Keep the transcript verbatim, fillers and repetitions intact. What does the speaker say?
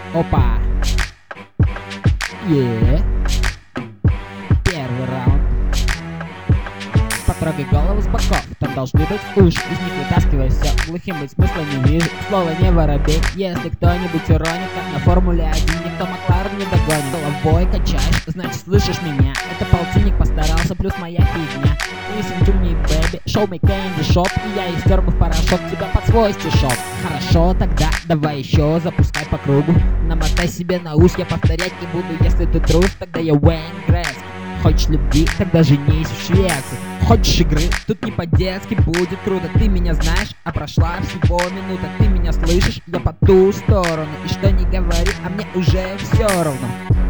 Опа. Е. Первый раунд. Потрогай голову с боков, там должны быть уши. Из них вытаскивай все, глухим быть смысла не вижу. Слово не воробей, если кто-нибудь уронит, как на Формуле один, никто Макларен не догонит. Головой качаешь, значит слышишь меня. Это полтинник постарался, плюс моя фигня. Listen to me, baby, show me candy shop. И я истер бы в порошок тебя под свой стишок. Хорошо, тогда давай еще запускай по кругу. Намотай себе на ус, я повторять не буду. Если ты трус, тогда я Уэйн Грэцки. Хочешь любви, тогда женись в Швеции. Хочешь игры, тут не по-детски будет круто. Ты меня знаешь, а прошла всего минута. Ты меня слышишь, я по ту сторону. И что не говори, а мне уже все равно.